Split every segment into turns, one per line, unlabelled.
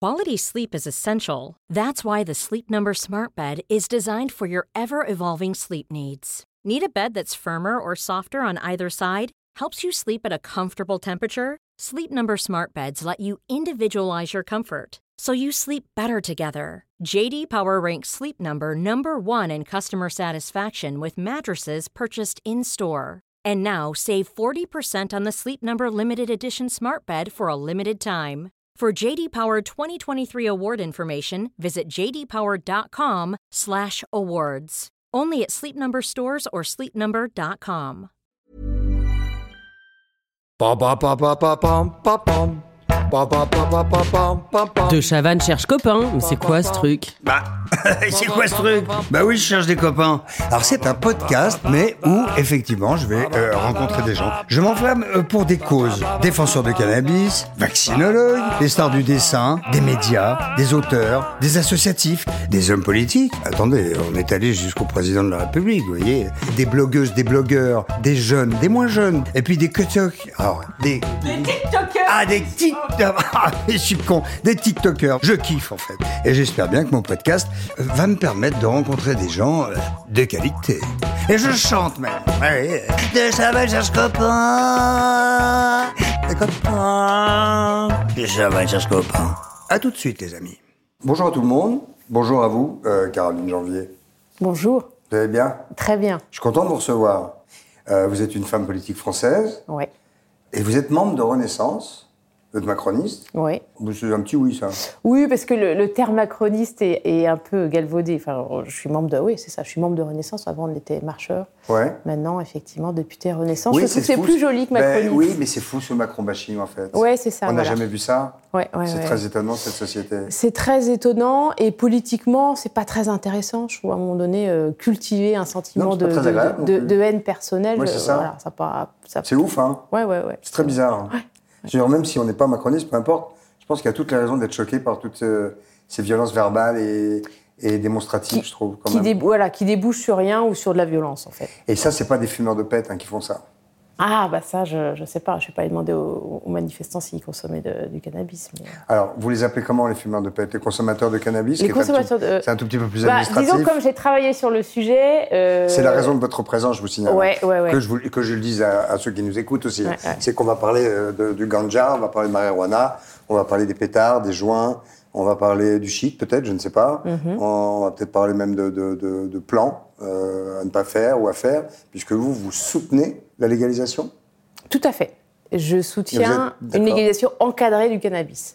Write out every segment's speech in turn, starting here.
Quality sleep is essential. That's why the Sleep Number Smart Bed is designed for your ever-evolving sleep needs. Need a bed that's firmer or softer on either side? Helps you sleep at a comfortable temperature? Sleep Number Smart Beds let you individualize your comfort, so you sleep better together. J.D. Power ranks Sleep Number number one in customer satisfaction with mattresses purchased in-store. And now, save 40% on the Sleep Number Limited Edition Smart Bed for a limited time. For J.D. Power 2023 award information, visit jdpower.com/awards. Only at Sleep Number stores or sleepnumber.com.
De Chavannes cherche copain, mais c'est quoi ce truc?
C'est quoi ce truc? Bah oui, je cherche des copains. Alors c'est un podcast, mais où effectivement je vais rencontrer des gens. Je m'enflamme pour des causes. Défenseurs de cannabis, vaccinologues, des stars du dessin, des médias, des auteurs, des associatifs, des hommes politiques. Attendez, on est allé jusqu'au président de la République, vous voyez. Des blogueuses, des blogueurs, des jeunes, des moins jeunes, et puis des TikTok. Alors, des TikTokers. Ah, des TikTokers. Je suis con. Des TikTokers. Je kiffe en fait. Et j'espère bien que mon podcast va me permettre de rencontrer des gens de qualité. Et je chante même. Ouais. De Chavannes cherche copain. Des copains. De Chavannes cherche copain. À tout de suite les amis. Bonjour à tout le monde. Bonjour à vous, Caroline Janvier.
Bonjour.
Vous allez bien?
Très bien.
Je suis content de vous recevoir. Vous êtes une femme politique française.
Oui.
Et vous êtes membre de Renaissance. Vous êtes macroniste?
Oui.
C'est un petit oui, ça.
Oui, parce que le terme macroniste est un peu galvaudé. Enfin, je suis membre de... Oui, c'est ça. Je suis membre de Renaissance. Avant, on était marcheur.
Ouais.
Maintenant, effectivement, député Renaissance.
Oui,
je trouve que c'est plus joli que macroniste.
Oui, mais c'est fou, ce Macron-bashing, en fait.
Oui, c'est ça.
On n'a jamais vu ça.
Ouais,
c'est très étonnant, cette société.
C'est très étonnant. Et politiquement, c'est pas très intéressant. Je trouve, à un moment donné, cultiver un sentiment de haine personnelle.
Oui, c'est ça.
Voilà,
c'est ouf, hein.
Ouais.
C'est très bizarre. Ouais. Même si on n'est pas macroniste, peu importe, je pense qu'il y a toutes les raisons d'être choqué par toutes ces violences verbales et démonstratives, je trouve. Quand même.
Qui débouchent sur rien ou sur de la violence, en fait.
Et ça, c'est pas des fumeurs de pète qui font ça.
Ah, bah ça, je sais pas. Je vais pas aller demander aux manifestants s'ils consommaient du cannabis. Mais...
Alors, vous les appelez comment, les fumeurs de pète? Les consommateurs de cannabis?
Les consommateurs
c'est un tout petit peu plus administratif.
Disons, comme j'ai travaillé sur le sujet...
C'est la raison de votre présence, je vous signale.
Ouais.
Que je le dise à ceux qui nous écoutent aussi. Ouais. C'est qu'on va parler du ganja, on va parler de marijuana, on va parler des pétards, des joints, on va parler du shit, peut-être, je ne sais pas. Mm-hmm. On va peut-être parler même de plans à ne pas faire ou à faire, puisque vous soutenez la légalisation?
Tout à fait. Je soutiens une légalisation encadrée du cannabis.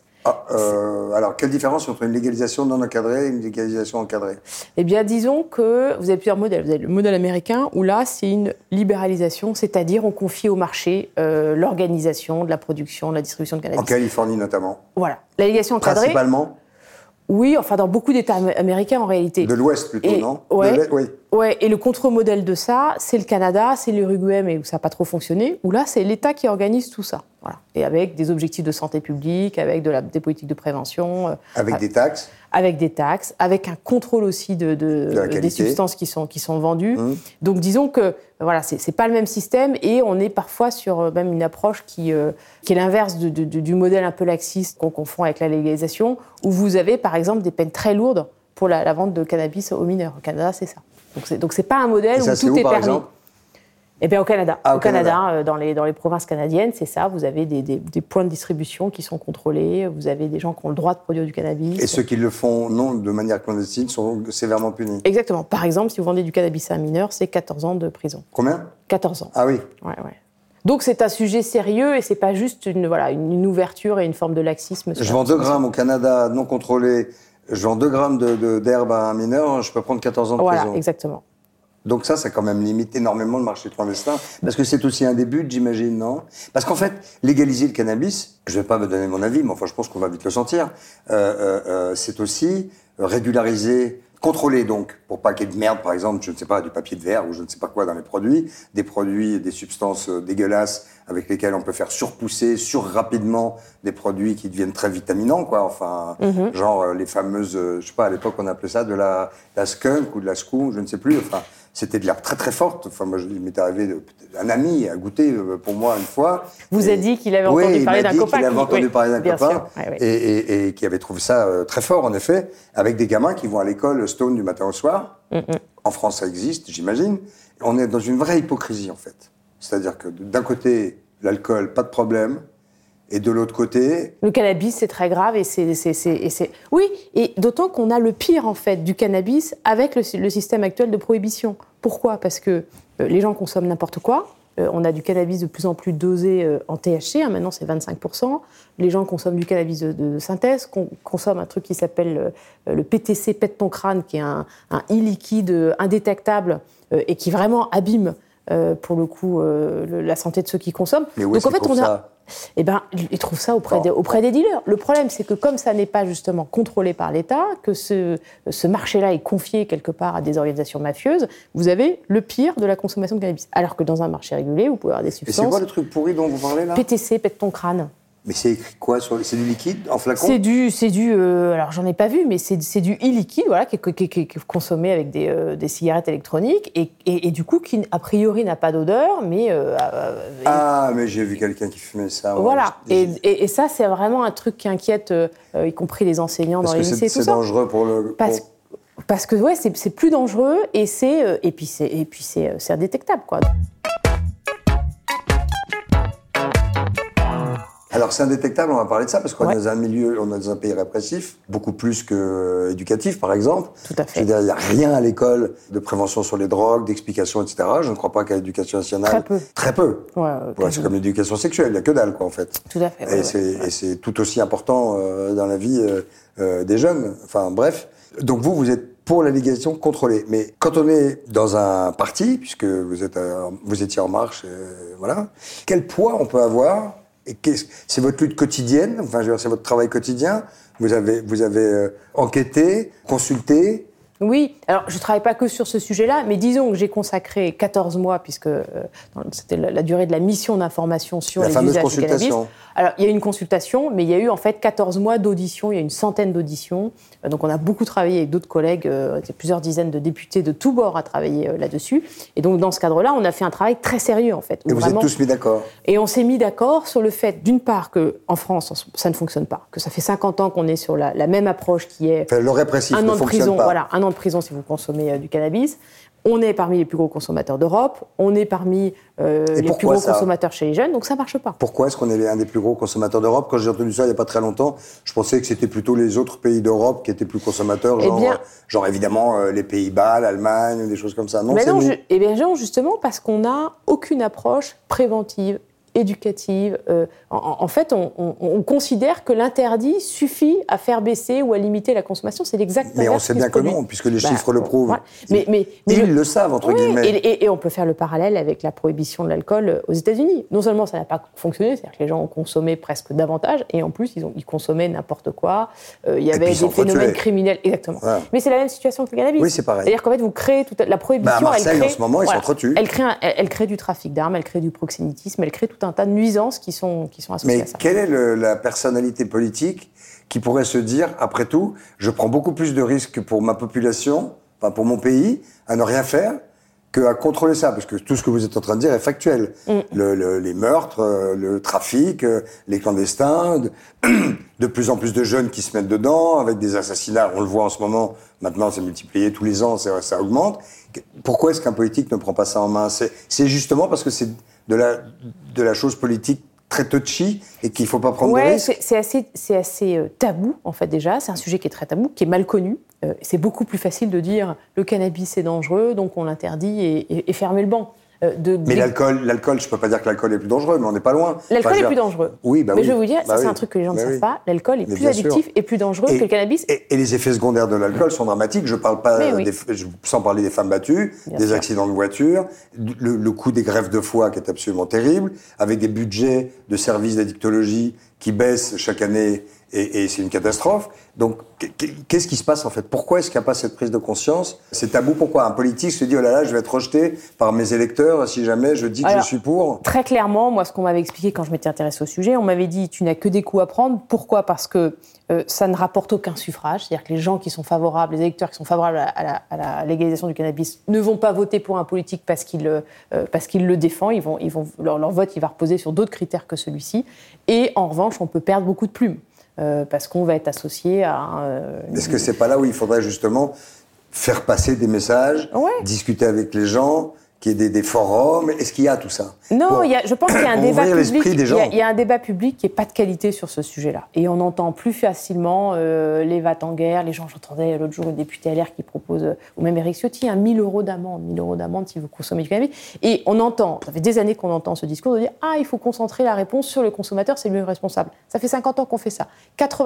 Alors, quelle différence entre une légalisation non encadrée et une légalisation encadrée?
Eh bien, disons que vous avez plusieurs modèles. Vous avez le modèle américain, où là, c'est une libéralisation, c'est-à-dire on confie au marché l'organisation de la production, de la distribution de cannabis.
En Californie, notamment.
Voilà. La légalisation encadrée...
Principalement?
Oui, enfin, dans beaucoup d'États américains, en réalité.
De l'Ouest, plutôt, non?
Oui, et le contre-modèle de ça, c'est le Canada, c'est l'Uruguay, mais où ça n'a pas trop fonctionné, où là, c'est l'État qui organise tout ça. Voilà. Et avec des objectifs de santé publique, avec des politiques de prévention.
Avec des taxes? Avec
des taxes, avec un contrôle aussi des substances qui sont vendues. Donc, disons que voilà, c'est pas le même système, et on est parfois sur même une approche qui est l'inverse du modèle un peu laxiste qu'on confond avec la légalisation, où vous avez, par exemple, des peines très lourdes pour la vente de cannabis aux mineurs. Au Canada, c'est ça. Donc c'est pas un modèle où tout est permis. Eh bien, au Canada. Au Canada, dans les provinces canadiennes, c'est ça. Vous avez des points de distribution qui sont contrôlés. Vous avez des gens qui ont le droit de produire du cannabis.
Et ceux qui le font non de manière clandestine sont sévèrement punis.
Exactement. Par exemple, si vous vendez du cannabis à un mineur, c'est 14 ans de prison.
Combien?
14 ans.
Ah oui.
Ouais. Donc c'est un sujet sérieux, et c'est pas juste une ouverture et une forme de laxisme.
Je vends 2 grammes au Canada non contrôlé. Je vends 2 grammes d'herbe à un mineur, je peux prendre 14 ans de prison.
Voilà, exactement.
Donc ça quand même limite énormément le marché clandestin, parce que c'est aussi un des buts, j'imagine, non? Parce qu'en fait, légaliser le cannabis, je vais pas me donner mon avis, mais enfin je pense qu'on va vite le sentir, c'est aussi régulariser, contrôler donc, pour pas qu'il y ait de merde, par exemple, je ne sais pas, du papier de verre ou je ne sais pas quoi dans les produits, des substances dégueulasses avec lesquelles on peut faire surpousser, surrapidement des produits qui deviennent très vitaminants, quoi. Enfin, genre les fameuses, je sais pas, à l'époque on appelait ça de la skunk ou de la skunk, je ne sais plus. Enfin, c'était de l'herbe très très forte. Enfin, moi, il m'est arrivé, un ami a goûté pour moi une fois.
Vous a dit qu'il avait entendu parler d'un copain.
Il avait entendu parler d'un copain
sûr.
Et qui avait trouvé ça très fort, en effet, avec des gamins qui vont à l'école stone du matin au soir. En France, ça existe, j'imagine. On est dans une vraie hypocrisie, en fait. C'est-à-dire que d'un côté, l'alcool, pas de problème. Et de l'autre côté...
Le cannabis, c'est très grave Oui, et d'autant qu'on a le pire, en fait, du cannabis avec le système actuel de prohibition. Pourquoi ? Parce que les gens consomment n'importe quoi. On a du cannabis de plus en plus dosé en THC, maintenant c'est 25%. Les gens consomment du cannabis de synthèse, consomment un truc qui s'appelle le PTC, pète ton crâne, qui est un e-liquide indétectable et qui vraiment abîme, pour le coup, la santé de ceux qui consomment.
Mais où est-ce qu'ils trouvent ça ?
Eh ben, ils trouvent ça auprès des dealers. Le problème, c'est que comme ça n'est pas justement contrôlé par l'État, que ce marché-là est confié quelque part à des organisations mafieuses, vous avez le pire de la consommation de cannabis. Alors que dans un marché régulé, vous pouvez avoir des substances...
Et c'est quoi le truc pourri dont vous parlez là ?
PTC, pète ton crâne.
Mais c'est écrit quoi ? C'est du liquide en flacon ?
C'est du alors j'en ai pas vu, mais c'est du e-liquide, voilà, qui est consommé avec des cigarettes électroniques et du coup qui a priori n'a pas d'odeur, mais
mais j'ai vu quelqu'un qui fumait ça.
Voilà, et ça c'est vraiment un truc qui inquiète, y compris les enseignants dans les lycées et tout ça.
C'est dangereux pour le.
Parce que ouais, c'est plus dangereux et puis c'est indétectable, quoi.
Alors c'est indétectable, on va parler de ça, parce qu'on est dans un milieu, on est dans un pays répressif, beaucoup plus qu'éducatif par exemple.
Tout à fait.
C'est-à-dire il n'y a rien à l'école de prévention sur les drogues, d'explication, etc. Je ne crois pas qu'à l'éducation nationale...
Très peu.
Très peu.
Ouais,
c'est comme l'éducation sexuelle, il n'y a que dalle quoi en fait.
Tout à fait.
Et c'est tout aussi important dans la vie des jeunes. Enfin bref. Donc vous êtes pour la légalisation contrôlée. Mais quand on est dans un parti, puisque vous étiez En Marche, voilà, quel poids on peut avoir ? Et c'est votre lutte quotidienne, enfin, je veux dire, c'est votre travail quotidien. Vous avez enquêté, consulté.
Oui, alors je ne travaille pas que sur ce sujet-là, mais disons que j'ai consacré 14 mois, puisque c'était la durée de la mission d'information sur les usages du cannabis. Alors, il y a eu une consultation, mais il y a eu en fait 14 mois d'auditions, il y a une centaine d'auditions. Donc on a beaucoup travaillé avec d'autres collègues, il y a plusieurs dizaines de députés de tous bords à travailler là-dessus. Et donc dans ce cadre-là, on a fait un travail très sérieux en fait.
Et vous êtes tous mis d'accord ?
Et on s'est mis d'accord sur le fait, d'une part, qu'en France, ça ne fonctionne pas, que ça fait 50 ans qu'on est sur la même approche qui est...
Enfin, le répressif
ne fonctionne
prison,
pas. Voilà, 1 an de prison si vous consommez du cannabis. On est parmi les plus gros consommateurs d'Europe, on est parmi les plus gros consommateurs chez les jeunes, donc ça ne marche pas.
Pourquoi est-ce qu'on est un des plus gros consommateurs d'Europe ? Quand j'ai entendu ça il n'y a pas très longtemps, je pensais que c'était plutôt les autres pays d'Europe qui étaient plus consommateurs, genre évidemment les Pays-Bas, l'Allemagne, des choses comme ça. Non,
mais non, non, justement parce qu'on n'a aucune approche préventive, éducative. En fait, on considère que l'interdit suffit à faire baisser ou à limiter la consommation. C'est l'exact inverse.
Mais on sait bien que non, puisque les chiffres le prouvent.
Ouais. Mais
ils le savent, entre guillemets.
Et on peut faire le parallèle avec la prohibition de l'alcool aux États-Unis. Non seulement ça n'a pas fonctionné, c'est-à-dire que les gens ont consommé presque davantage, et en plus, ils consommaient n'importe quoi. Il y avait des phénomènes criminels. Exactement. Ouais. Mais c'est la même situation que le cannabis.
Oui, c'est pareil.
C'est-à-dire qu'en fait, vous créez toute la prohibition.
À Marseille, en ce moment, ils s'entretuent.
Elle crée du trafic d'armes, elle crée du proxénétisme, elle crée tout un tas de nuisances qui sont associées à ça.
Mais quelle est la personnalité politique qui pourrait se dire, après tout, je prends beaucoup plus de risques pour ma population, enfin pour mon pays, à ne rien faire, qu'à contrôler ça, parce que tout ce que vous êtes en train de dire est factuel. Les meurtres, le trafic, les clandestins, de plus en plus de jeunes qui se mettent dedans, avec des assassinats, on le voit en ce moment, maintenant c'est multiplié tous les ans, ça augmente. Pourquoi est-ce qu'un politique ne prend pas ça en main ? C'est justement parce que c'est de la chose politique très touchy et qu'il ne faut pas prendre de risques.
C'est assez tabou, en fait, déjà. C'est un sujet qui est très tabou, qui est mal connu. C'est beaucoup plus facile de dire le cannabis est dangereux, donc on l'interdit et fermer le banc.
Mais l'alcool, je ne peux pas dire que l'alcool est plus dangereux, mais on n'est pas loin.
L'alcool est plus dangereux.
Oui,
mais je vais vous dire, c'est un truc que les gens ne savent pas, l'alcool est plus addictif et plus dangereux que le cannabis.
Et les effets secondaires de l'alcool sont dramatiques. Je parle pas sans parler des femmes battues, des accidents de voiture, le coût des greffes de foie qui est absolument terrible, avec des budgets de services d'addictologie qui baissent chaque année et c'est une catastrophe. Donc, qu'est-ce qui se passe en fait? Pourquoi est-ce qu'il n'y a pas cette prise de conscience? C'est tabou. Pourquoi un politique se dit oh là là, je vais être rejeté par mes électeurs si jamais je dis que je suis pour?
Très clairement, moi, ce qu'on m'avait expliqué quand je m'étais intéressée au sujet, on m'avait dit tu n'as que des coups à prendre. Pourquoi? Parce que ça ne rapporte aucun suffrage, c'est-à-dire que les gens qui sont favorables, les électeurs qui sont favorables à la légalisation du cannabis ne vont pas voter pour un politique parce qu'il le défend. Leur vote il va reposer sur d'autres critères que celui-ci. Et en revanche, on peut perdre beaucoup de plumes. Parce qu'on va être associé à...
Est-ce que c'est pas là où il faudrait justement faire passer des messages, discuter avec les gens, qu'il y ait des forums? Est-ce qu'il y a tout ça?
Non, je pense qu'il y a un débat public.
Il
y a un débat public qui n'est pas de qualité sur ce sujet-là. Et on entend plus facilement les va-t-en-guerre. Les gens, j'entendais l'autre jour une députée LR qui propose, ou même Éric Ciotti, 1 000 € d'amende. 1 000 € d'amende si vous consommez du cannabis. Et on entend, ça fait des années qu'on entend ce discours de dire il faut concentrer la réponse sur le consommateur, c'est le mieux responsable. Ça fait 50 ans qu'on fait ça.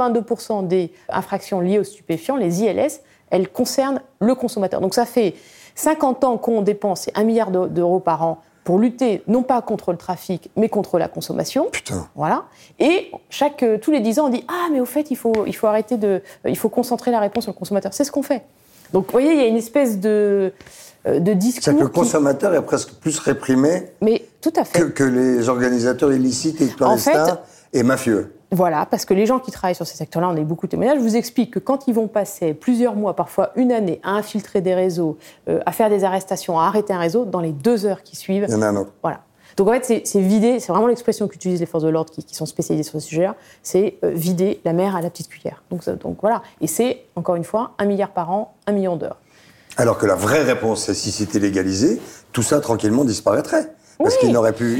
82% des infractions liées aux stupéfiants, les ILS, elles concernent le consommateur. Donc ça fait 50 ans qu'on dépense 1 milliard d'euros par an pour lutter, non pas contre le trafic, mais contre la consommation.
Putain.
Voilà. Et tous les 10 ans, on dit mais au fait, il faut arrêter il faut concentrer la réponse sur le consommateur. C'est ce qu'on fait. Donc, vous voyez, il y a une espèce de discours.
C'est que le consommateur est presque plus réprimé
tout à fait.
que les organisateurs illicites et clandestins et mafieux.
Voilà, parce que les gens qui travaillent sur ces secteurs-là, on a eu beaucoup de témoignages, je vous explique que quand ils vont passer plusieurs mois, parfois une année, à infiltrer des réseaux, à faire des arrestations, à arrêter un réseau, dans les 2 heures qui suivent...
Il y en a un autre.
Voilà. Donc en fait, c'est vider, c'est vraiment l'expression qu'utilisent les forces de l'ordre qui sont spécialisées sur ce sujet-là, c'est vider la mer à la petite cuillère. Donc voilà. Et c'est, encore une fois, 1 milliard par an, 1 million d'heures. Alors que la vraie réponse, c'est si c'était légalisé, tout ça tranquillement disparaîtrait. Parce qu'il n'y aurait plus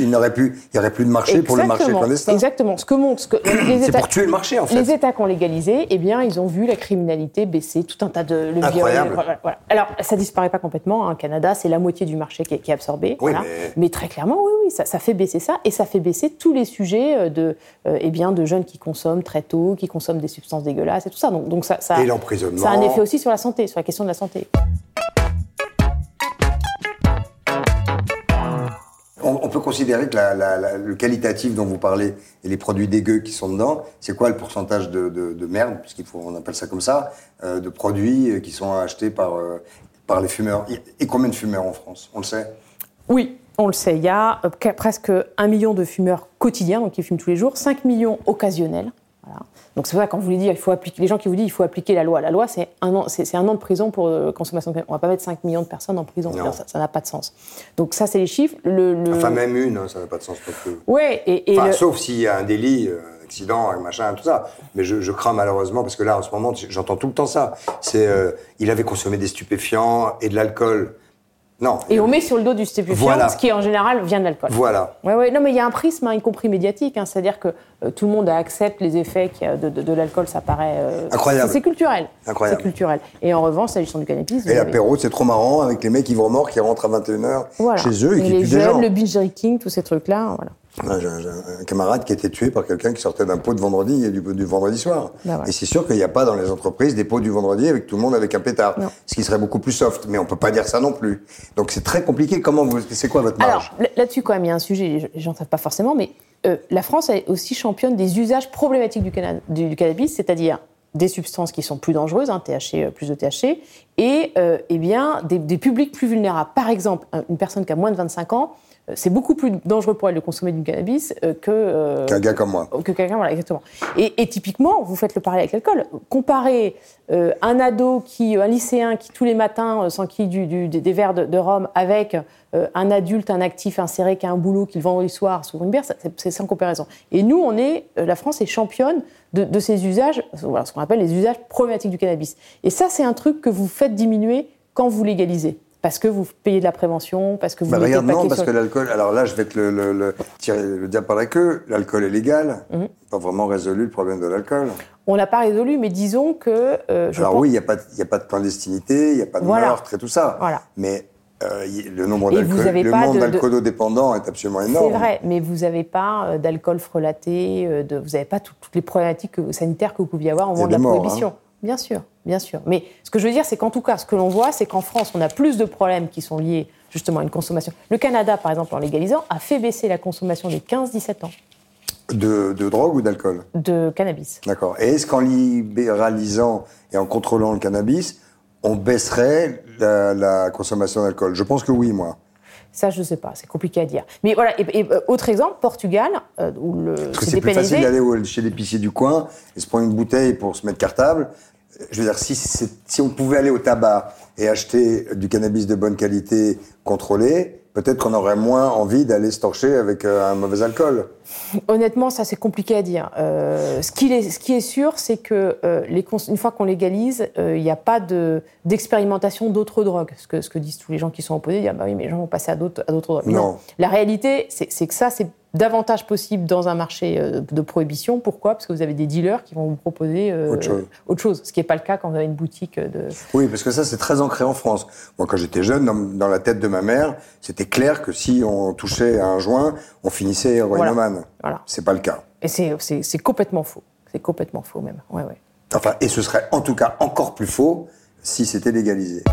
de marché pour le marché clandestin. Exactement. C'est pour tuer le marché, en fait. Les États qui ont légalisé, eh bien, ils ont vu la criminalité baisser, tout un tas de leviers. Incroyable. Voilà. Alors, ça disparaît pas complètement. Au Canada, c'est la moitié du marché qui est absorbé. Oui, voilà. Mais très clairement, oui, ça fait baisser ça. Et ça fait baisser tous les sujets de jeunes qui consomment très tôt, qui consomment des substances dégueulasses et tout ça. Donc ça, et l'emprisonnement. Ça a un effet aussi sur la santé, sur la question de la santé. On peut considérer que le qualitatif dont vous parlez et les produits dégueux qui sont dedans, c'est quoi le pourcentage de merde, puisqu'on appelle ça comme ça, de produits qui sont achetés par les fumeurs? Et combien de fumeurs en France? On le sait? Oui, on le sait. Il y a presque 1 million de fumeurs quotidiens, donc qui fument tous les jours, 5 millions occasionnels. Voilà. Donc c'est pour ça quand vous voulez dire, les gens qui vous disent il faut appliquer la loi. La loi, c'est 1 an de prison pour consommation de cannabis. On ne va pas mettre 5 millions de personnes en prison. Ça n'a pas de sens. Donc ça, c'est les chiffres. Enfin, même une, ça n'a pas de sens non plus. Ouais, sauf s'il y a un délit, un accident, un machin, tout ça. Mais je crains malheureusement, parce que là, en ce moment, j'entends tout le temps ça. C'est il avait consommé des stupéfiants et de l'alcool. Non. Et on met sur le dos du stupéfiant, ce qui en général vient de l'alcool. Voilà. Ouais. Non, mais il y a un prisme, y compris médiatique, c'est-à-dire que tout le monde accepte les effets de l'alcool, ça paraît incroyable. C'est culturel. Incroyable. C'est culturel. Et en revanche, s'agissant du cannabis. Et l'apéro, c'est trop marrant avec les mecs ivres morts qui rentrent à 21h chez eux et qui tuent des gens. Le binge drinking, tous ces trucs-là, voilà. J'ai un camarade qui a été tué par quelqu'un qui sortait d'un pot de vendredi, du vendredi soir. Et c'est sûr qu'il n'y a pas dans les entreprises des pots du vendredi avec tout le monde avec un pétard. Non. Ce qui serait beaucoup plus soft. Mais on ne peut pas dire ça non plus. Donc c'est très compliqué. C'est quoi votre marge? Alors, là-dessus, quand même, il y a un sujet, les gens ne savent pas forcément, mais la France est aussi championne des usages problématiques du cannabis, c'est-à-dire des substances qui sont plus dangereuses, plus de THC, et des publics plus vulnérables. Par exemple, une personne qui a moins de 25 ans, c'est beaucoup plus dangereux pour elle de consommer du cannabis qu'un gars comme moi. Que quelqu'un, voilà, exactement. Et typiquement, vous faites le parallèle avec l'alcool. Comparez un ado, un lycéen qui tous les matins s'enquille des verres de rhum avec un adulte, un actif inséré qui a un boulot qui le vendredi soir s'ouvre une bière, c'est sans comparaison. Et nous, la France est championne de ces usages, voilà, ce qu'on appelle les usages problématiques du cannabis. Et ça, c'est un truc que vous faites diminuer quand vous légalisez. Parce que vous payez de la prévention, parce que vous mettez le paquet parce que l'alcool... Alors là, je vais tirer le diable par la queue. L'alcool est légal. On n'a pas vraiment résolu le problème de l'alcool. On l'a pas résolu, mais disons que... oui, il n'y a pas de clandestinité, il n'y a pas de meurtre et tout ça. Voilà. Mais le nombre d'alcoolodépendants est absolument énorme. C'est vrai, mais vous n'avez pas d'alcool frelaté, vous n'avez pas toutes les problématiques sanitaires que vous pouviez avoir au moment de la prohibition. Hein. Bien sûr. Mais ce que je veux dire, c'est qu'en tout cas, ce que l'on voit, c'est qu'en France, on a plus de problèmes qui sont liés justement à une consommation. Le Canada, par exemple, en légalisant, a fait baisser la consommation des 15-17 ans.
De drogue ou d'alcool?
De cannabis.
D'accord. Et est-ce qu'en libéralisant et en contrôlant le cannabis, on baisserait la consommation d'alcool? Je pense que oui, moi.
Ça, je ne sais pas, c'est compliqué à dire. Mais voilà, et autre exemple, Portugal, où
parce que c'est plus facile d'aller chez l'épicier du coin et se prendre une bouteille pour se mettre cartable. Je veux dire, si on pouvait aller au tabac et acheter du cannabis de bonne qualité contrôlé, peut-être qu'on aurait moins envie d'aller se torcher avec un mauvais alcool.
Honnêtement, ça, c'est compliqué à dire. Ce qui est sûr, c'est que une fois qu'on légalise, il n'y a pas d'expérimentation d'autres drogues. Ce que disent tous les gens qui sont opposés, ils disent bah oui, mais les gens vont passer à d'autres drogues. Non. La réalité, c'est que ça, c'est davantage possible dans un marché de prohibition. Pourquoi ? Parce que vous avez des dealers qui vont vous proposer autre chose. Ce qui n'est pas le cas quand vous avez une boutique de...
Oui, parce que ça, c'est très ancré en France. Moi, quand j'étais jeune, dans la tête de ma mère, c'était clair que si on touchait à un joint, on finissait héroïnomane.
Voilà.
C'est pas le cas.
Et c'est complètement faux. C'est complètement faux même. Ouais.
Enfin, et ce serait en tout cas encore plus faux si c'était légalisé.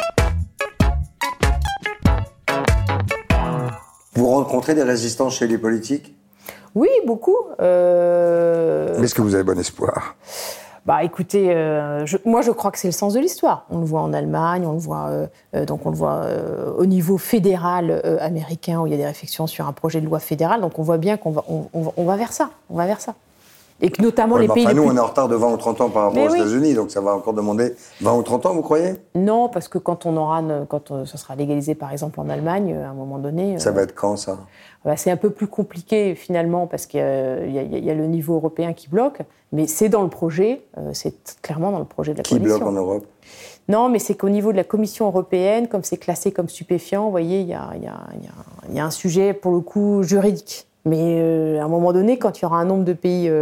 Vous rencontrez des résistants chez les politiques ?
Oui, beaucoup.
Est-ce que vous avez bon espoir ?
Bah, écoutez, moi je crois que c'est le sens de l'histoire. On le voit en Allemagne, on le voit au niveau fédéral américain où il y a des réflexions sur un projet de loi fédéral. Donc on voit bien qu'on va vers ça. On va vers ça. Et que notamment les pays.
Nous, on est en retard de 20 ou 30 ans par rapport aux États-Unis, donc ça va encore demander 20 ou 30 ans, vous croyez ?
Non, parce que quand ça sera légalisé, par exemple, en Allemagne, à un moment donné...
Ça va être quand, ça ?
C'est un peu plus compliqué, finalement, parce qu'il y a le niveau européen qui bloque, mais c'est dans le projet, c'est clairement dans le projet de la Commission.
Qui bloque en Europe ?
Non, mais c'est qu'au niveau de la Commission européenne, comme c'est classé comme stupéfiant, vous voyez, il y a un sujet, pour le coup, juridique. Mais à un moment donné, quand il y aura un nombre de pays,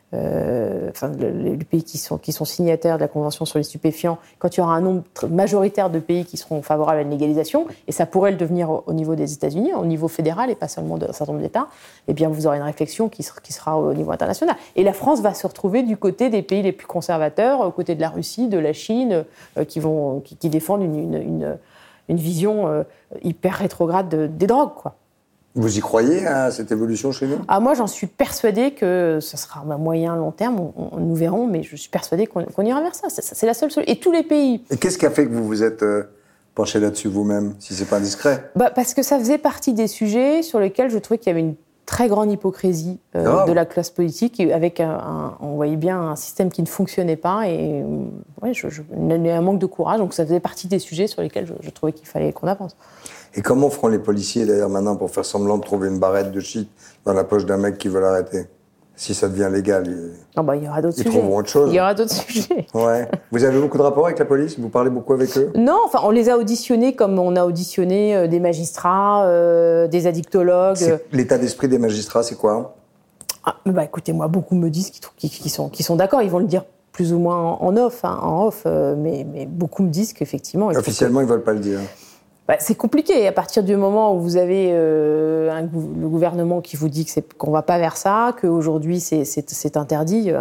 les pays qui sont signataires de la Convention sur les stupéfiants, quand il y aura un nombre majoritaire de pays qui seront favorables à une légalisation, et ça pourrait le devenir au niveau des États-Unis, au niveau fédéral et pas seulement d'un certain nombre d'États, eh bien vous aurez une réflexion qui sera au niveau international. Et la France va se retrouver du côté des pays les plus conservateurs, aux côtés de la Russie, de la Chine, qui défendent une vision hyper rétrograde des drogues, quoi.
Vous y croyez à cette évolution chez nous ?
Moi, j'en suis persuadée que ce sera à moyen, long terme, nous verrons, mais je suis persuadée qu'on ira vers ça. C'est la seule solution. Et tous les pays...
Et qu'est-ce qui a fait que vous vous êtes penché là-dessus vous-même, si c'est pas indiscret ?
Parce que ça faisait partie des sujets sur lesquels je trouvais qu'il y avait une très grande hypocrisie de la classe politique, avec on voyait bien un système qui ne fonctionnait pas, et un manque de courage. Donc ça faisait partie des sujets sur lesquels je trouvais qu'il fallait qu'on avance.
Et comment feront les policiers, d'ailleurs, maintenant, pour faire semblant de trouver une barrette de shit dans la poche d'un mec qui veut l'arrêter ? Si ça devient légal,
il y aura d'autres sujets.
Ils trouveront autre chose.
Il y aura d'autres sujets.
Ouais. Vous avez beaucoup de rapports avec la police ? Vous parlez beaucoup avec eux ?
Non, on les a auditionnés comme on a auditionné des magistrats, des addictologues.
L'état d'esprit des magistrats, c'est quoi ?
Écoutez, moi, beaucoup me disent qu'ils sont d'accord. Ils vont le dire plus ou moins en off, mais beaucoup me disent qu'effectivement...
Officiellement, ils ne veulent pas le dire.
C'est compliqué. À partir du moment où vous avez le gouvernement qui vous dit qu'on ne va pas vers ça, qu'aujourd'hui c'est interdit,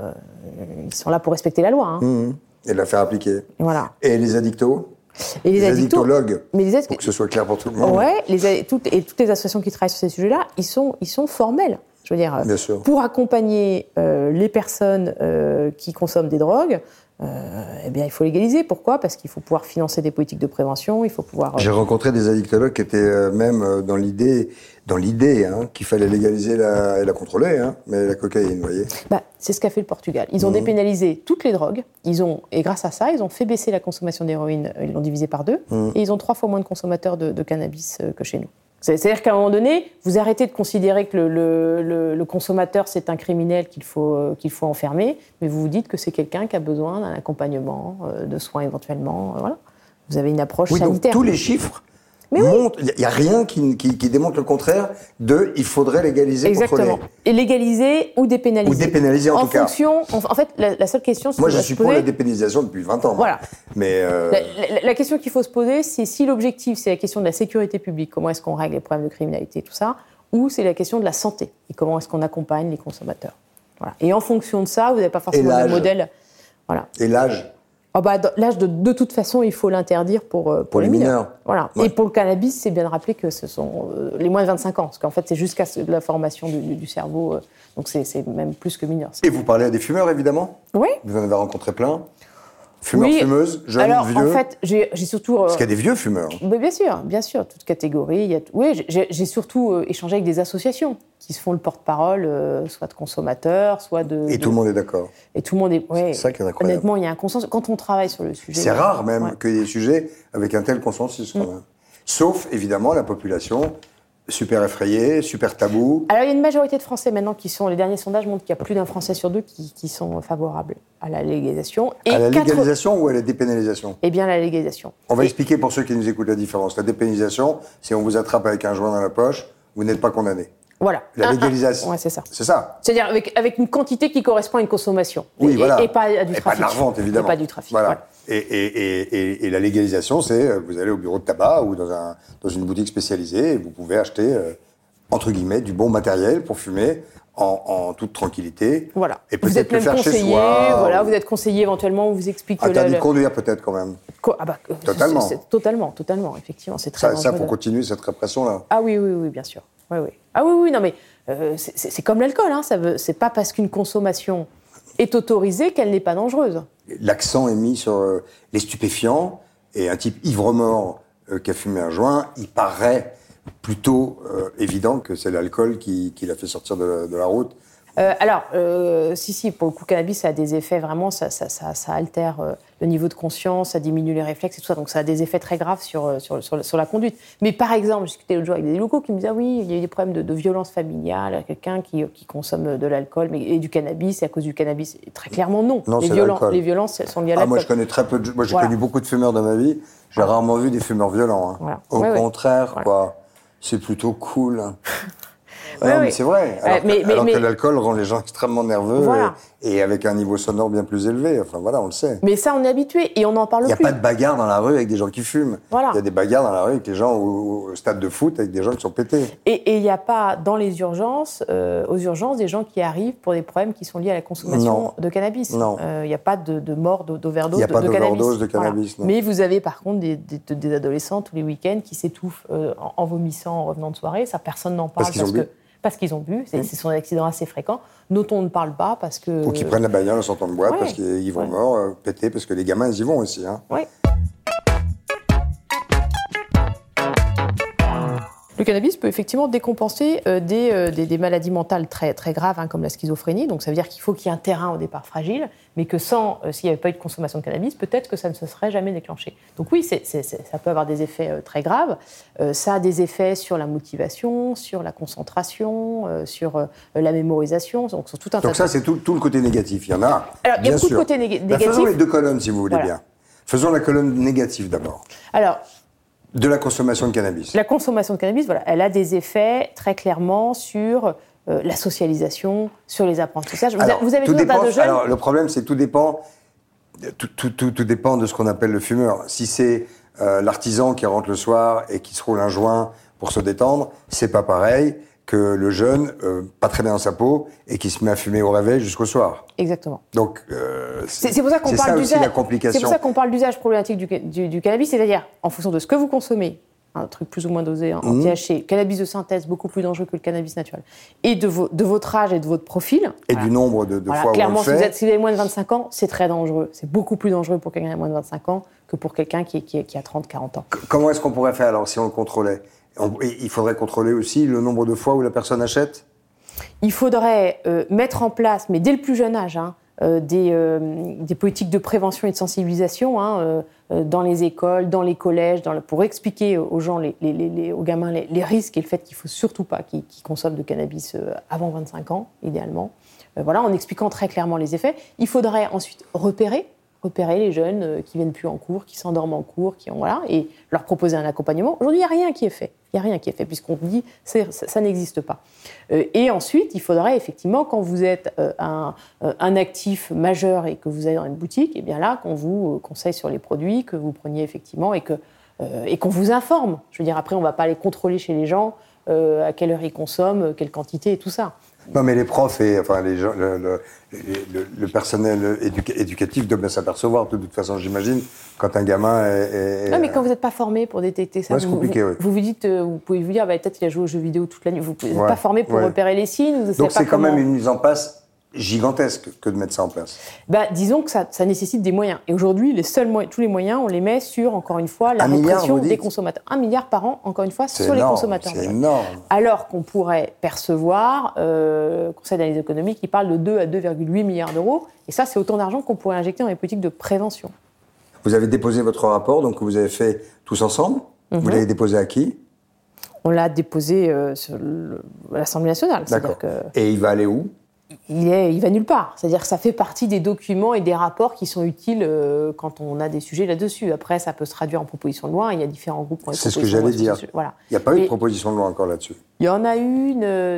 ils sont là pour respecter la loi.
Et la faire appliquer.
Voilà.
Et les addictos ?
Et les
addictologues, pour que ce soit clair pour tout le monde.
Ouais, toutes les associations qui travaillent sur ces sujets-là, ils sont formels. Je veux dire,
bien sûr.
Pour accompagner les personnes qui consomment des drogues, il faut légaliser. Pourquoi ? Parce qu'il faut pouvoir financer des politiques de prévention, il faut pouvoir...
J'ai rencontré des addictologues qui étaient même dans l'idée qu'il fallait légaliser et la contrôler, mais la cocaïne, vous voyez.
C'est ce qu'a fait le Portugal. Ils ont dépénalisé toutes les drogues, et grâce à ça, ils ont fait baisser la consommation d'héroïne, ils l'ont divisé par 2, et ils ont 3 fois moins de consommateurs de cannabis que chez nous. C'est-à-dire qu'à un moment donné, vous arrêtez de considérer que le consommateur, c'est un criminel qu'il faut enfermer, mais vous vous dites que c'est quelqu'un qui a besoin d'un accompagnement, de soins éventuellement. Voilà. Vous avez une approche sanitaire.
Donc tous les chiffres montrent. Il n'y a rien qui démontre le contraire il faudrait légaliser.
Exactement.
Contrôler.
Et légaliser ou dépénaliser.
Ou dépénaliser en tout cas.
En fait, la seule question...
Moi, je suis pour la dépénalisation depuis 20 ans.
Voilà.
Mais
la question qu'il faut se poser, c'est si l'objectif, c'est la question de la sécurité publique, comment est-ce qu'on règle les problèmes de criminalité, tout ça, ou c'est la question de la santé, et comment est-ce qu'on accompagne les consommateurs. Voilà. Et en fonction de ça, vous n'avez pas forcément le modèle... Voilà.
Et l'âge ?
L'âge, de toute façon, il faut l'interdire pour les mineurs. Voilà. Ouais. Et pour le cannabis, c'est bien de rappeler que ce sont les moins de 25 ans, parce qu'en fait, c'est jusqu'à la formation du cerveau, donc c'est même plus que mineur.
Et vous parlez à des fumeurs, évidemment ?
Oui.
Vous en avez rencontré plein ? Fumeurs, fumeuses, jeunes, vieux.
Alors, en fait, j'ai surtout...
Parce qu'il y a des vieux fumeurs.
Mais bien sûr, toute catégorie. J'ai surtout échangé avec des associations qui se font le porte-parole, soit de consommateurs, soit de...
Et tout le monde est d'accord.
Et tout le monde est...
C'est ça qui est incroyable.
Honnêtement, il y a un consensus. Quand on travaille sur le sujet...
C'est rare même qu'il y ait des sujets avec un tel consensus, quand même. Sauf, évidemment, la population... super effrayé, super tabou.
Alors, il y a une majorité de Français maintenant qui sont... Les derniers sondages montrent qu'il y a plus d'un Français sur deux qui sont favorables à la légalisation. Et
à la légalisation ou à la dépénalisation ?
Eh bien, la légalisation.
On va expliquer pour ceux qui nous écoutent la différence. La dépénalisation, si on vous attrape avec un joint dans la poche, vous n'êtes pas condamné.
Voilà.
La légalisation.
Ouais, c'est ça.
C'est ça.
C'est-à-dire avec une quantité qui correspond à une consommation.
Oui, voilà.
Et pas à du trafic.
Et pas de la revente, évidemment.
Et pas du trafic.
Voilà. Et la légalisation, c'est vous allez au bureau de tabac ou dans une boutique spécialisée et vous pouvez acheter... entre guillemets, du bon matériel pour fumer en toute tranquillité.
Voilà.
Et
vous êtes
peut-être le faire
conseillé,
chez soi.
Voilà, vous êtes conseillé éventuellement, on vous explique...
Interdit de conduire peut-être quand même. Totalement.
Totalement, effectivement. C'est très dangereux.
Ça, faut continuer cette répression-là.
Ah oui, bien sûr. Oui. Ah oui, non mais c'est comme l'alcool, hein. C'est pas parce qu'une consommation est autorisée qu'elle n'est pas dangereuse.
L'accent est mis sur les stupéfiants, et un type ivre-mort qui a fumé un joint, il paraît... plutôt évident que c'est l'alcool qui l'a fait sortir de la route.
Si, pour le coup, le cannabis, ça a des effets vraiment, ça altère le niveau de conscience, ça diminue les réflexes et tout ça, donc ça a des effets très graves sur la conduite. Mais par exemple, j'ai discuté l'autre jour avec des locaux qui me disaient oui, il y a eu des problèmes de violence familiale, quelqu'un qui consomme de l'alcool et du cannabis, et à cause du cannabis, très clairement non. Les violences sont liées à l'alcool.
Moi, je connais très peu de... Moi, j'ai connu beaucoup de fumeurs dans ma vie, j'ai rarement vu des fumeurs violents. Hein. Voilà. Au contraire, quoi. C'est plutôt cool. Mais c'est vrai. Alors que l'alcool rend les gens extrêmement nerveux et avec un niveau sonore bien plus élevé. Enfin voilà, on le sait.
Mais ça, on est habitué et on n'en parle plus.
Il n'y a pas de bagarre dans la rue avec des gens qui fument.
Voilà.
Il y a des bagarres dans la rue avec les gens au stade de foot avec des gens qui sont pétés.
Et il n'y a pas dans les urgences, aux urgences, des gens qui arrivent pour des problèmes qui sont liés à la consommation de cannabis.
Non.
Il n'y a pas de mort d'overdose de cannabis.
Il n'y a pas d'overdose de cannabis.
Voilà. Mais vous avez par contre des adolescents tous les week-ends qui s'étouffent en vomissant en revenant de soirée. Ça, personne n'en parle parce qu'ils ont bu. Ce sont des accidents assez fréquents dont on ne parle pas parce que...
Ou qu'ils prennent la bagnole en sortant de boîte parce qu'ils vont morts, pétés, parce que les gamins, ils y vont aussi. Hein.
Oui. Le cannabis peut effectivement décompenser des maladies mentales très, très graves, hein, comme la schizophrénie. Donc ça veut dire qu'il faut qu'il y ait un terrain au départ fragile, mais que s'il n'y avait pas eu de consommation de cannabis, peut-être que ça ne se serait jamais déclenché. Donc oui, ça peut avoir des effets très graves. Ça a des effets sur la motivation, sur la concentration, sur la mémorisation. Donc sur tout un tas
ça, c'est tout le côté négatif. Il y en a.
Alors, il y a beaucoup de côtés négatifs.
Faisons les deux colonnes, si vous voulez bien. Faisons la colonne négative d'abord.
Alors...
De la consommation de cannabis.
La consommation de cannabis, elle a des effets très clairement sur la socialisation, sur les apprentissages. Vous avez tout un tas de jeunes...
Alors, le problème, c'est que tout dépend de ce qu'on appelle le fumeur. Si c'est l'artisan qui rentre le soir et qui se roule un joint pour se détendre, c'est pas pareil que le jeune, pas très bien dans sa peau, et qui se met à fumer au réveil jusqu'au soir.
Exactement.
Donc,
c'est pour ça qu'on parle d'usage.
La complication.
C'est pour ça qu'on parle d'usage problématique du cannabis, c'est-à-dire en fonction de ce que vous consommez, un truc plus ou moins dosé en THC, cannabis de synthèse beaucoup plus dangereux que le cannabis naturel, et de votre âge et de votre profil.
Et du nombre de fois
clairement,
où on le fait.
Si vous avez moins de 25 ans, c'est très dangereux. C'est beaucoup plus dangereux pour quelqu'un qui a moins de 25 ans que pour quelqu'un qui a 30, 40 ans.
Comment est-ce qu'on pourrait faire alors si on le contrôlait ? Il faudrait contrôler aussi le nombre de fois où la personne achète ?
Il faudrait mettre en place, mais dès le plus jeune âge, des politiques de prévention et de sensibilisation dans les écoles, dans les collèges, pour expliquer aux gens, aux gamins, les risques et le fait qu'il ne faut surtout pas qu'ils consomment de cannabis avant 25 ans, idéalement. En expliquant très clairement les effets. Il faudrait ensuite repérer les jeunes qui viennent plus en cours, qui s'endorment en cours, et leur proposer un accompagnement. Aujourd'hui, il n'y a rien qui est fait. Il n'y a rien qui est fait, puisqu'on dit que ça n'existe pas. Et ensuite, il faudrait effectivement, quand vous êtes un actif majeur et que vous allez dans une boutique, eh bien là, qu'on vous conseille sur les produits, que vous preniez effectivement et qu'on vous informe. Je veux dire, après, on ne va pas aller contrôler chez les gens à quelle heure ils consomment, quelle quantité et tout ça.
Non, mais les profs et enfin les gens, le personnel éducatif doit bien s'apercevoir. De toute façon, j'imagine, quand un gamin est...
Non, mais quand vous n'êtes pas formé pour détecter ça,
c'est compliqué,
vous dites, vous pouvez vous dire, peut-être qu'il a joué aux jeux vidéo toute la nuit. Vous n'êtes pas formé pour repérer les signes. Vous
Donc c'est quand même une mise en place gigantesque que de mettre ça en place.
Disons que ça nécessite des moyens. Et aujourd'hui, tous les moyens, on les met sur, encore une fois, la répression des consommateurs. 1 milliard par an, encore une fois, sur les consommateurs.
C'est énorme.
Alors qu'on pourrait percevoir, le Conseil d'analyse économique, qui parle de 2 à 2,8 milliards d'euros. Et ça, c'est autant d'argent qu'on pourrait injecter dans les politiques de prévention.
Vous avez déposé votre rapport, donc vous avez fait tous ensemble. Vous l'avez déposé à qui ?
On l'a déposé à l'Assemblée nationale.
D'accord. Et il va aller où ?
Il va nulle part. C'est-à-dire que ça fait partie des documents et des rapports qui sont utiles quand on a des sujets là-dessus. Après, ça peut se traduire en proposition de loi. Il y a différents groupes qui ont des propositions de loi.
C'est ce que j'allais dire.
Voilà.
Il n'y a pas eu de proposition de loi encore là-dessus.
Il y en a une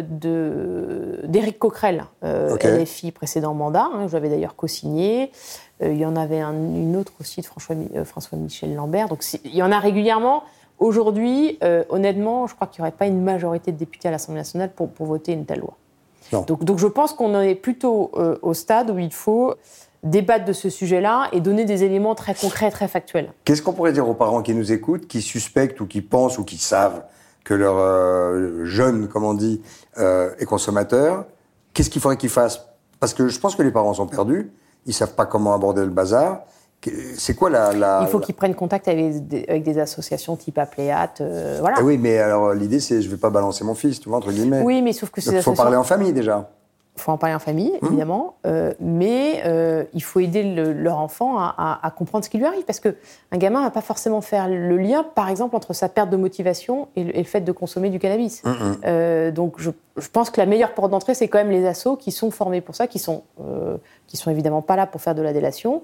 d'Éric Coquerel, LFI, précédent mandat. Je l'avais d'ailleurs co-signé. Il y en avait une autre aussi de François-Michel Lambert. Donc il y en a régulièrement. Aujourd'hui, honnêtement, je crois qu'il n'y aurait pas une majorité de députés à l'Assemblée nationale pour voter une telle loi. Donc je pense qu'on en est plutôt au stade où il faut débattre de ce sujet-là et donner des éléments très concrets, très factuels.
Qu'est-ce qu'on pourrait dire aux parents qui nous écoutent, qui suspectent ou qui pensent ou qui savent que leur jeune, comme on dit, est consommateur ? Qu'est-ce qu'il faudrait qu'ils fassent ? Parce que je pense que les parents sont perdus, ils ne savent pas comment aborder le bazar. C'est quoi
Il faut qu'ils prennent contact avec des associations type Apléat, voilà.
Oui, mais alors l'idée, c'est je ne vais pas balancer mon fils, tu vois, entre guillemets.
Oui, mais sauf que
il faut parler en famille, déjà.
Il faut en parler en famille, évidemment, mais il faut aider leur enfant à comprendre ce qui lui arrive, parce qu'un gamin ne va pas forcément faire le lien, par exemple, entre sa perte de motivation et le fait de consommer du cannabis. Donc je pense que la meilleure porte d'entrée, c'est quand même les assos qui sont formés pour ça, qui sont évidemment pas là pour faire de la délation,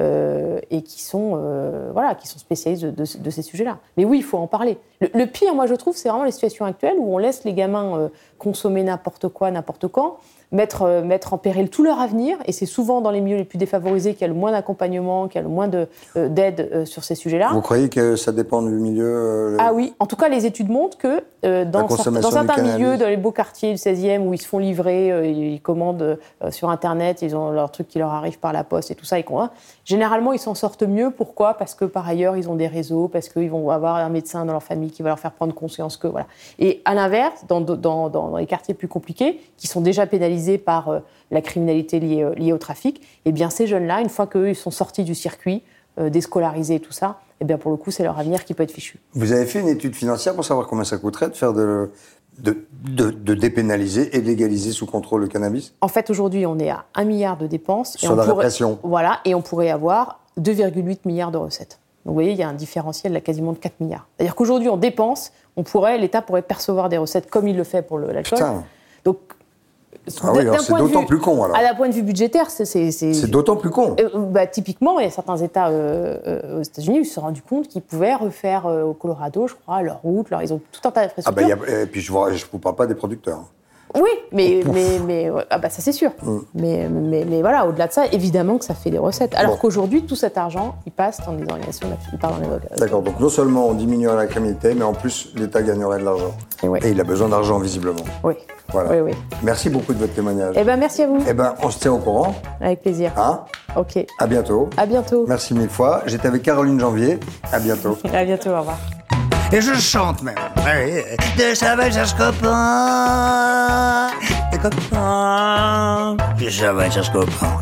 et qui sont spécialistes de ces sujets-là. Mais oui, il faut en parler. Le pire, moi, je trouve, c'est vraiment les situations actuelles où on laisse les gamins consommer n'importe quoi, n'importe quand, mettre en péril tout leur avenir, et c'est souvent dans les milieux les plus défavorisés qu'il y a le moins d'accompagnement, qu'il y a le moins d'aide sur ces sujets-là.
Vous croyez que ça dépend du milieu
Ah oui, en tout cas, les études montrent que dans certains milieux, dans les beaux quartiers du 16e, où ils se font livrer, ils commandent sur Internet, ils ont leur truc qui leur arrive par la poste et tout ça, généralement, ils s'en sortent mieux. Pourquoi ? Parce que, par ailleurs, ils ont des réseaux, parce qu'ils vont avoir un médecin dans leur famille qui va leur faire prendre conscience que... Voilà. Et à l'inverse, dans les quartiers plus compliqués, qui sont déjà pénalisés par la criminalité liée au trafic, eh bien, ces jeunes-là, une fois qu'eux, ils sont sortis du circuit, déscolarisés et tout ça, eh bien, pour le coup, c'est leur avenir qui peut être fichu.
Vous avez fait une étude financière pour savoir combien ça coûterait de faire de dépénaliser et légaliser sous contrôle le cannabis ? En
fait, aujourd'hui, on est à 1 milliard de dépenses.
Sur la répression.
Voilà, et on pourrait avoir 2,8 milliards de recettes. Donc, vous voyez, il y a un différentiel là, quasiment de 4 milliards. C'est-à-dire qu'aujourd'hui, on dépense, l'État pourrait percevoir des recettes comme il le fait pour l'alcool.
Putain.
Donc,
c'est d'autant plus con, alors.
D'un point de vue budgétaire, c'est
d'autant plus con.
Typiquement, il y a certains États aux États-Unis où ils se sont rendus compte qu'ils pouvaient refaire au Colorado, je crois, leur route, ils ont tout un tas d'infrastructures.
Et puis je ne vous parle pas des producteurs.
Oui, mais ça c'est sûr. Mais voilà, au-delà de ça, évidemment que ça fait des recettes. Alors qu'aujourd'hui, tout cet argent, il passe dans des organisations, il part dans les...
D'accord, donc non seulement on diminuerait la criminalité, mais en plus, l'État gagnerait de l'argent. Et il a besoin d'argent, visiblement.
Oui.
Voilà.
Oui.
Merci beaucoup de votre témoignage.
Merci à vous.
On se tient au courant.
Avec plaisir. Ok.
À bientôt.
À bientôt.
Merci 1000 fois. J'étais avec Caroline Janvier. À bientôt.
À bientôt, au revoir.
Et je chante même. De ça va chercher copain. Des copains. De ça va chercher copain.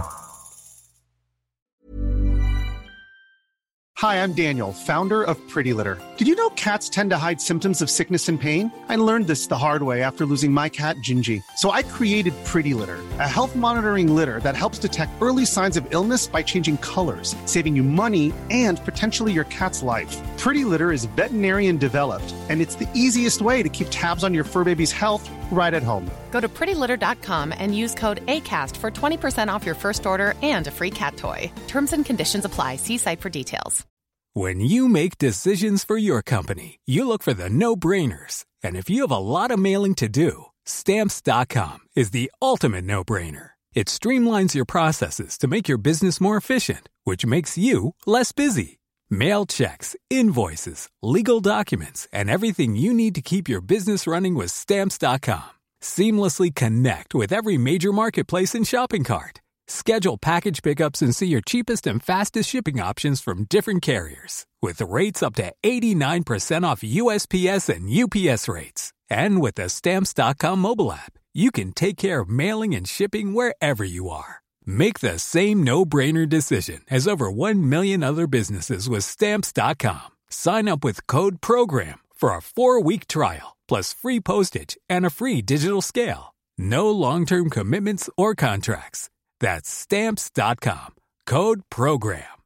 Hi, I'm Daniel, founder of Pretty Litter. Did you know cats tend to hide symptoms of sickness and pain? I learned this the hard way after losing my cat, Gingy. So I created Pretty Litter, a health monitoring litter that helps detect early signs of illness by changing colors, saving you money and potentially your cat's life. Pretty Litter is veterinarian developed, and it's the easiest way to keep tabs on your fur baby's health right at home.
Go to prettylitter.com and use code ACAST for 20% off your first order and a free cat toy. Terms and conditions apply. See site for details.
When you make decisions for your company, you look for the no-brainers. And if you have a lot of mailing to do, Stamps.com is the ultimate no-brainer. It streamlines your processes to make your business more efficient, which makes you less busy. Mail checks, invoices, legal documents, and everything you need to keep your business running with Stamps.com. Seamlessly connect with every major marketplace and shopping cart. Schedule package pickups and see your cheapest and fastest shipping options from different carriers, with rates up to 89% off USPS and UPS rates. And with the Stamps.com mobile app, you can take care of mailing and shipping wherever you are. Make the same no-brainer decision as over 1 million other businesses with Stamps.com. Sign up with code PROGRAM for a 4-week trial, plus free postage and a free digital scale. No long-term commitments or contracts. That's Stamps.com. Code PROGRAM.